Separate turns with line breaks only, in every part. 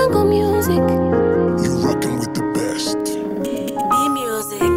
Jungle music.
You're rocking with the best.
B-music.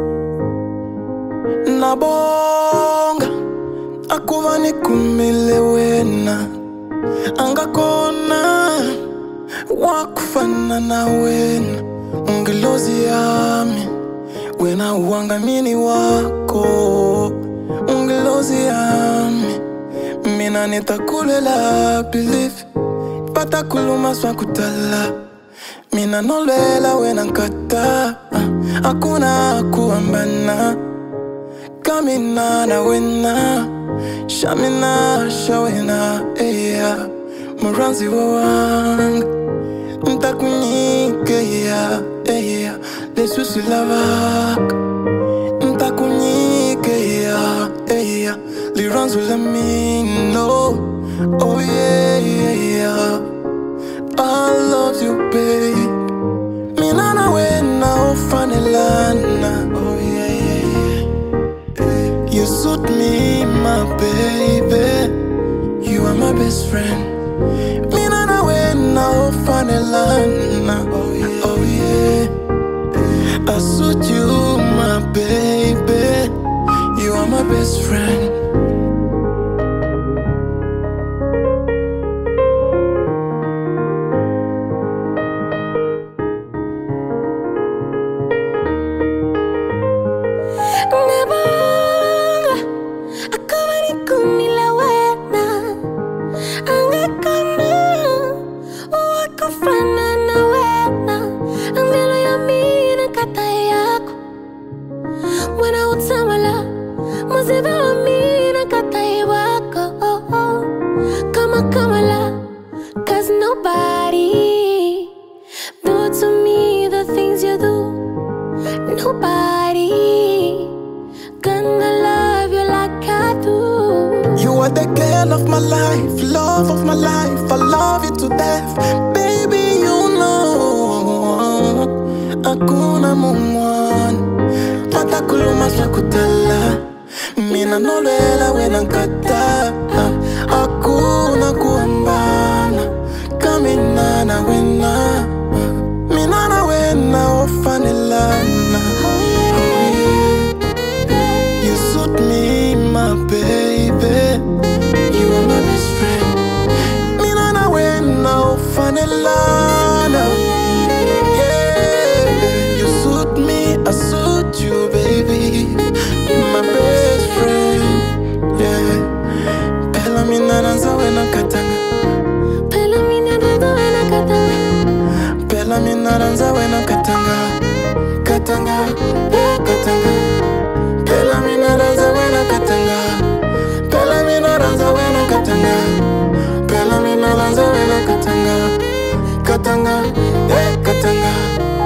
Nabonga akuva nikumile wena angakona wakufana na wena ungelozi yami wena uangamini wako ungelozi yami mina nitakulela believe pata kuluma swakutala mina nolwela wena nkata akuna kuambana kamina na wena shamina shawena muranzi wawanga ntakunyike lesusi lavaka ntakunyike liranzu lamino oh yeah I love you babe mina na wena ofanelana oh yeah you suit me my baby you are my best friend mina na wena ofanelana oh yeah I suit you my baby you are my best friend.
Cause nobody do to me the things you do. Nobody gonna love you like I do.
You are the girl of my life, love of my life. I love you to death, baby. You know, hakuna mumwan pata kuluma swakutala mina nolwela wena nkata hakuna kuambana kamina na wena mina na wena ofanelana oh yeah you suit me my baby you are my best friend mina na wena ofanelana yeah you suit me I suit you baby you my best friend yeah pela mina nanza wena katanga
Pela mina nanza wena katanga
pela mina nanza wena katanga katanga katanga pela mina nanza wena katanga pela mina nanza wena katanga pela mina nanza wena katanga katanga katanga